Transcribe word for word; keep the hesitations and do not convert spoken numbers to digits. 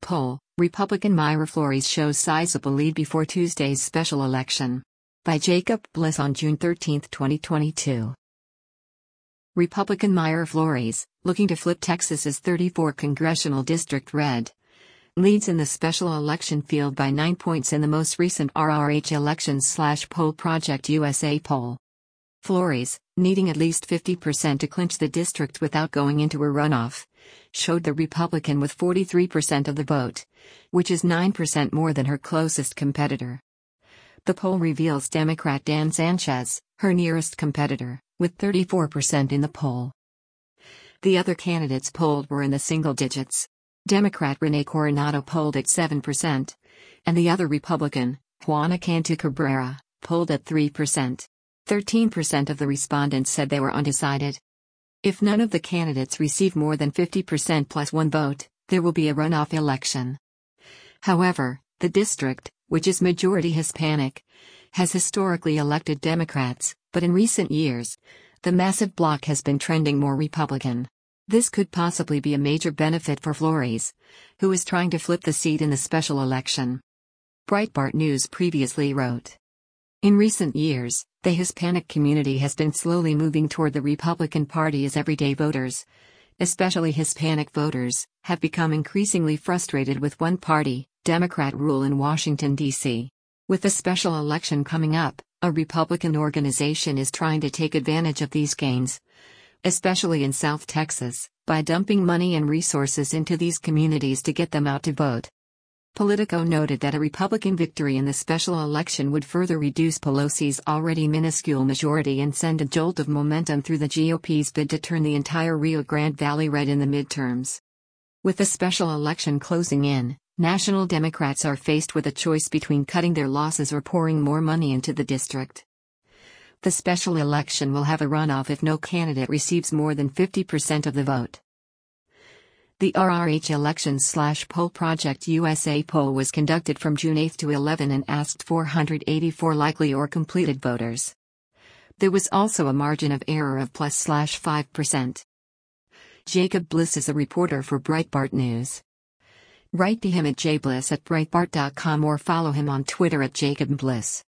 poll, Republican Mayra Flores shows sizable lead before Tuesday's special election. By Jacob Bliss on June thirteenth, twenty twenty-two. Republican Mayra Flores, looking to flip Texas's thirty-fourth congressional district red, leads in the special election field by nine points in the most recent R R H Elections slash Poll Project U S A poll. Flores, needing at least fifty percent to clinch the district without going into a runoff, showed the Republican with forty-three percent of the vote, which is nine percent more than her closest competitor. The poll reveals Democrat Dan Sanchez, her nearest competitor, with thirty-four percent in the poll. The other candidates polled were in the single digits. Democrat Rene Coronado polled at seven percent, and the other Republican, Juana Cantu Cabrera, polled at three percent. thirteen percent of the respondents said they were undecided. If none of the candidates receive more than fifty percent plus one vote, there will be a runoff election. However, the district, which is majority Hispanic, has historically elected Democrats, but in recent years, the massive bloc has been trending more Republican. This could possibly be a major benefit for Flores, who is trying to flip the seat in the special election. Breitbart News previously wrote, in recent years, the Hispanic community has been slowly moving toward the Republican Party as everyday voters, especially Hispanic voters, have become increasingly frustrated with one-party, Democrat rule in Washington, D C With the special election coming up, a Republican organization is trying to take advantage of these gains, especially in South Texas, by dumping money and resources into these communities to get them out to vote. Politico noted that a Republican victory in the special election would further reduce Pelosi's already minuscule majority and send a jolt of momentum through the G O P's bid to turn the entire Rio Grande Valley red in the midterms. With the special election closing in, national Democrats are faced with a choice between cutting their losses or pouring more money into the district. The special election will have a runoff if no candidate receives more than fifty percent of the vote. The R R H Elections slash Poll Project U S A poll was conducted from June eighth to eleventh and asked four hundred eighty-four likely or completed voters. There was also a margin of error of plus slash five percent. Jacob Bliss is a reporter for Breitbart News. Write to him at jbliss at breitbart dot com or follow him on Twitter at Jacob Bliss.